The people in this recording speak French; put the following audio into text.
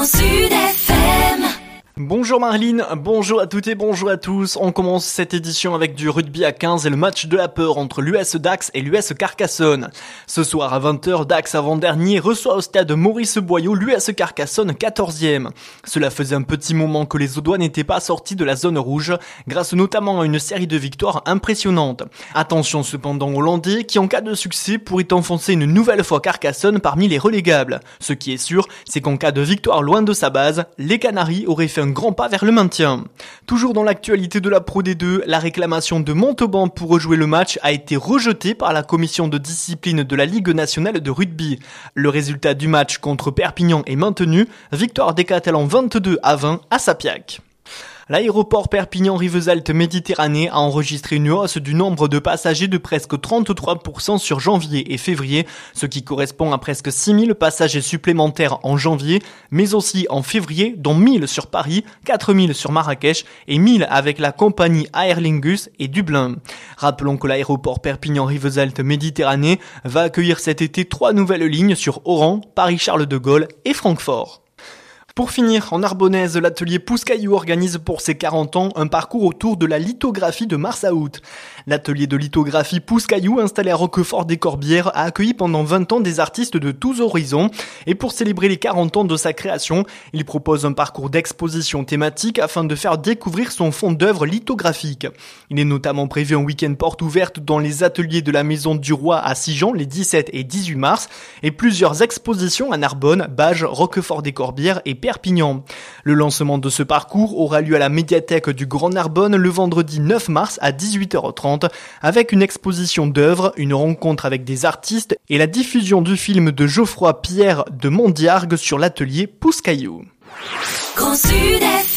Grand Sud FM. Bonjour Marline, bonjour à toutes et bonjour à tous. On commence cette édition avec du rugby à 15 et le match de la peur entre l'US Dax et l'US Carcassonne. Ce soir à 20h, Dax avant-dernier reçoit au stade Maurice Boyau l'US Carcassonne 14e. Cela faisait un petit moment que les Audois n'étaient pas sortis de la zone rouge, grâce notamment à une série de victoires impressionnantes. Attention cependant aux Hollandais qui en cas de succès pourraient enfoncer une nouvelle fois Carcassonne parmi les relégables. Ce qui est sûr, c'est qu'en cas de victoire loin de sa base, les Canaries auraient fait un grand pas vers le maintien. Toujours dans l'actualité de la Pro D2, la réclamation de Montauban pour rejouer le match a été rejetée par la commission de discipline de la Ligue nationale de rugby. Le résultat du match contre Perpignan est maintenu, victoire des Catalans 22-20 à Sapiac. L'aéroport Perpignan-Rivesaltes-Méditerranée a enregistré une hausse du nombre de passagers de presque 33% sur janvier et février, ce qui correspond à presque 6000 passagers supplémentaires en janvier, mais aussi en février, dont 1000 sur Paris, 4000 sur Marrakech et 1000 avec la compagnie Aer Lingus et Dublin. Rappelons que l'aéroport Perpignan-Rivesaltes-Méditerranée va accueillir cet été 3 nouvelles lignes sur Oran, Paris-Charles de Gaulle et Francfort. Pour finir, en Narbonnaise, l'atelier Pousse-Caillou organise pour ses 40 ans un parcours autour de la lithographie de mars à août. L'atelier de lithographie Pousse-Caillou, installé à Roquefort-des-Corbières, a accueilli pendant 20 ans des artistes de tous horizons. Et pour célébrer les 40 ans de sa création, il propose un parcours d'exposition thématique afin de faire découvrir son fond d'œuvre lithographique. Il est notamment prévu un week-end porte ouverte dans les ateliers de la Maison du Roi à Sigean les 17 et 18 mars et plusieurs expositions à Narbonne, Bages, Roquefort-des-Corbières et Perpignan. Le lancement de ce parcours aura lieu à la médiathèque du Grand Narbonne le vendredi 9 mars à 18h30 avec une exposition d'œuvres, une rencontre avec des artistes et la diffusion du film de Geoffroy Pierre de Mondiargues sur l'atelier Pousse-Caillou. Grand Sud FM.